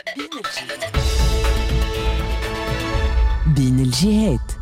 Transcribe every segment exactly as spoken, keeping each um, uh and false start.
بين الجهات. بين الجهات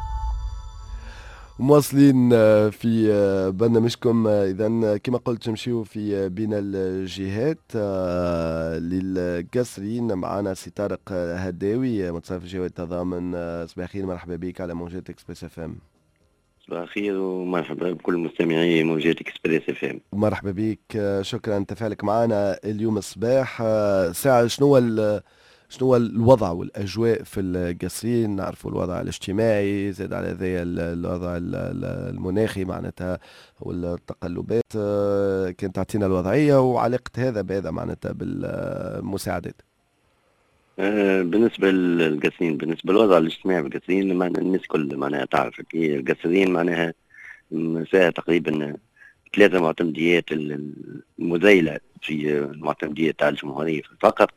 مواصلين في برنامجكم. إذا كما قلت نمشيو في بين الجهات للقصرين. معنا سي طارق هداوي متصرف جهوي التضامن. صباح الخير، مرحبا بك على موجات اكسبريس اف ام. صباح الخير ومرحبا بكل مستمعي موجات اكسبريس اف ام. مرحبا بك، شكرا تفاعلك معنا اليوم الصباح. ساعة شنو شنو هو الوضع والاجواء في القصرين؟ نعرفوا الوضع الاجتماعي، زاد على ذا الوضع المناخي معناتها والتقلبات. كانت تعطينا الوضعيه وعلاقه هذا بهذا معناتها بالمساعدات. آه بالنسبه للقصرين، بالنسبه للوضع الاجتماعي بالقصرين، معناها الناس كل معناها تعرف كي القصرين معناها فيها تقريبا ثلاثه معتمديات المذيله في المعتمديه تاع الجمهوريه في الفقر.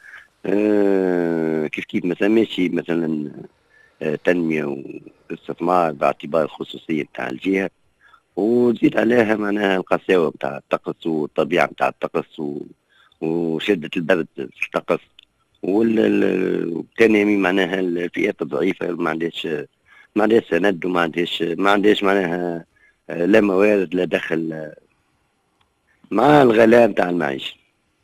آه كيف كيف ما سميتش مثلا آه تنمية واستثمار باعتبار الخصوصية بتاع الجهة، وزيد عليها معناها القساوة بتاع الطقس والطبيعة بتاع الطقس وشدة البرد في الطقس، والتنمية معناها الفئات الضعيفة ما عندهاش ما عندهاش سند وما عندهاش ما عندهاش معناها لا موارد لا دخل مع الغلاء بتاع المعيشة.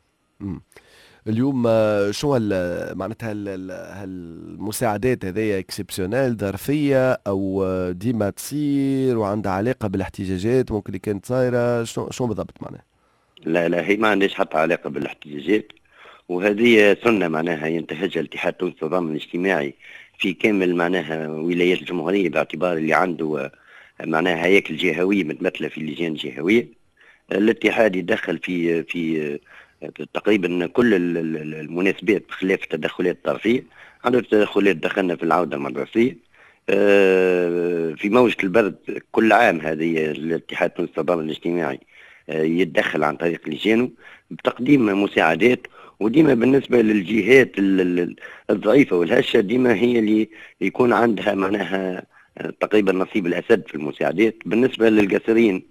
اليوم شو معناتها المساعدات هذيا اكسبسيونيل ظرفيه او ديما تصير وعندها علاقه بالاحتجاجات ممكن اللي كانت صايره؟ شنو شنو بالضبط معناها؟ لا لا، هي ما عندهاش حتى علاقه بالاحتجاجات، وهذه سنه معناها ينتهجها الاتحاد التونسي للتضامن الاجتماعي في كامل معناها ولايات الجمهوريه، باعتبار اللي عنده معناها هياكل جهويه متمثله في اللجان الجهويه. الاتحاد يدخل في في تقريبا كل المناسبات بخلاف التدخلات الطرفيه. عنده تدخلات دخلنا في العوده المدرسيه في موجه البرد كل عام. هذه الاتحاد التونسي للتضامن الاجتماعي يتدخل عن طريق لجانه بتقديم مساعدات، وديما بالنسبه للجهات الضعيفه والهشه ديما هي اللي يكون عندها معناها تقريبا نصيب الاسد في المساعدات. بالنسبه للقصرين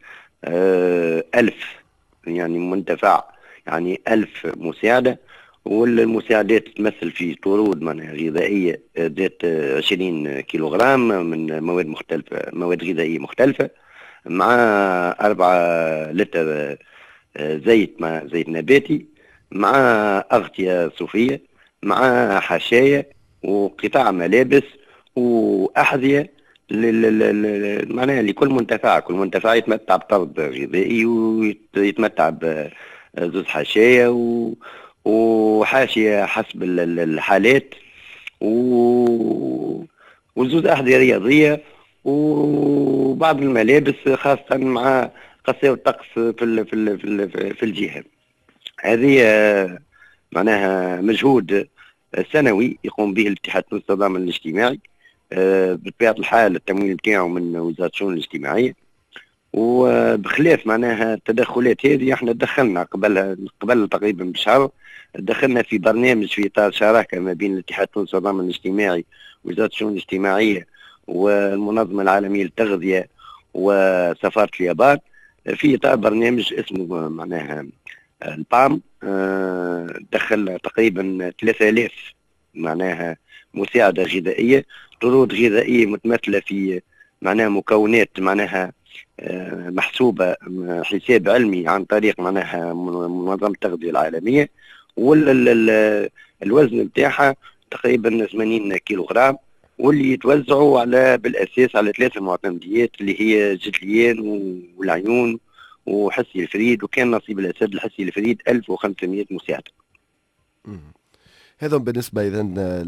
ألف يعني منتفع، يعني ألف مساعدة، والمساعدات تمثل في طرود معناها غذائية ذات عشرين كيلوغرام من مواد مختلفة، مواد غذائية مختلفة، مع أربعة لتر زيت مع زيت نباتي، مع أغطية صوفية، مع حشاية وقطاع ملابس وأحذية معناها لكل منتفع. كل منتفع يتمتع بطرد غذائي ويتمتع بزوز حاشية وحاشية حسب الحالات وزوز أحذية رياضية وبعض الملابس، خاصة مع قساوة الطقس في في في في الجهة هذه. معناها مجهود سنوي يقوم به الاتحاد التونسي للتضامن الاجتماعي بطبيعة الحال، التمويل نتاعو من وزارة الشؤون الاجتماعية. وبخلاف معناها التدخلات هذه احنا دخلنا قبلها قبل تقريبا بشهر، دخلنا في برنامج في اطار شراكه ما بين الاتحاد التونسي للتضامن الاجتماعي ووزاره الشؤون الاجتماعيه والمنظمه العالميه للتغذيه وسفاره اليابان، في اطار برنامج اسمه معناها البام. دخلنا تقريبا ثلاثة آلاف معناها مساعده غذائيه، طرود غذائيه متمثله في معناها مكونات معناها محسوبة حساب علمي عن طريق معناها منظمة التغذية العالمية، والوزن بتاعها تقريبا ثمانين كيلوغرام، واللي يتوزعوا على بالأساس على ثلاثة معتمديات اللي هي جدليان والعيون وحسي الفريد، وكان نصيب الأسد الحسي الفريد ألف وخمسمائة مساعدة. هذا بالنسبة إذا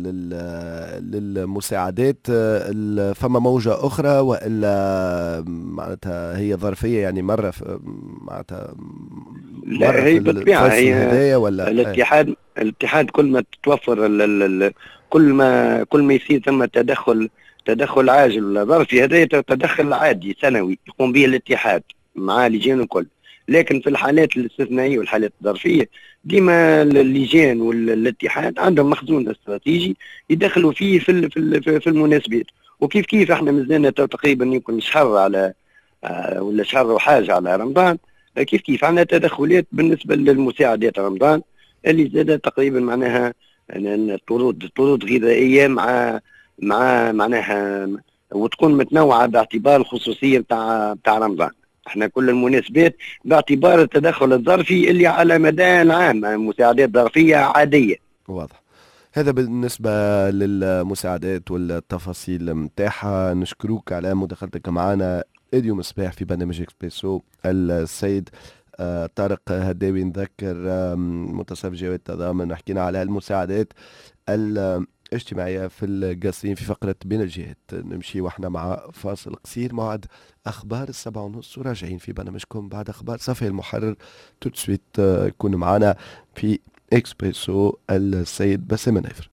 للمساعدات. فما موجة أخرى وإلا معناتها هي ظرفية يعني مرة معناتها لا هي بالطبيعة هي ولا الاتحاد ايه؟ الاتحاد كل ما تتوفر ال ال كل ما كل ما يصير ثم تدخل تدخل عاجل ولا ظرفي، هذا تدخل عادي سنوي يقوم به الاتحاد مع لجان الكل. لكن في الحالات الاستثنائية والحالات الظرفية ديما اللجان والاتحاد عندهم مخزون استراتيجي يدخلوا فيه في في في المناسبات. وكيف كيف احنا مازلنا تقريبا يمكن شهر على ولا شهر وحاجة على رمضان، كيف كيف عندنا تدخلات بالنسبة للمساعدات رمضان اللي زاد تقريبا معناها طرود طرود غذائيه مع مع معناها، وتكون متنوعه باعتبار الخصوصيه بتاع بتاع رمضان. احنا كل المناسبات باعتبار التدخل الظرفي اللي على مدى العام مساعدات ظرفيه عاديه. واضح. هذا بالنسبة للمساعدات والتفاصيل متاحة. نشكروك على مداخلتك معنا اليوم الصباح في برنامج اكسبريسو. السيد آه، طارق هداوي، نذكر آه، متصرف جهة التضامن، حكينا على المساعدات الاجتماعية في القصرين في فقرة بين الجهات. نمشي واحنا مع فاصل قصير، موعد أخبار السبعة ونص وراجعين في برنامجكم بعد أخبار صفي المحرر. تسويت يكون معنا في اكسبريسو السيد باسم نايفر.